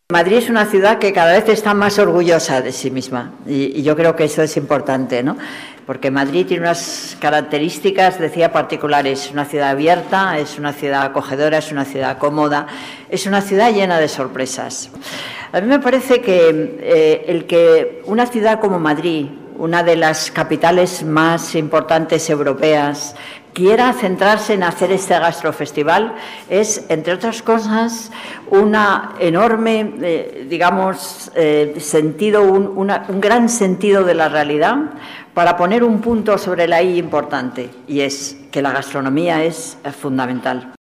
Madrid es una ciudad que cada vez está más orgullosa de sí misma y yo creo que eso es importante, ¿no? Porque Madrid tiene unas características, decía, particulares. Es una ciudad abierta, es una ciudad acogedora, es una ciudad cómoda, es una ciudad llena de sorpresas. A mí me parece que el que una ciudad como Madrid, una de las capitales más importantes europeas, quiera centrarse en hacer este gastrofestival es, entre otras cosas, una enorme, sentido, un gran sentido de la realidad para poner un punto sobre la I importante, y es que la gastronomía es fundamental.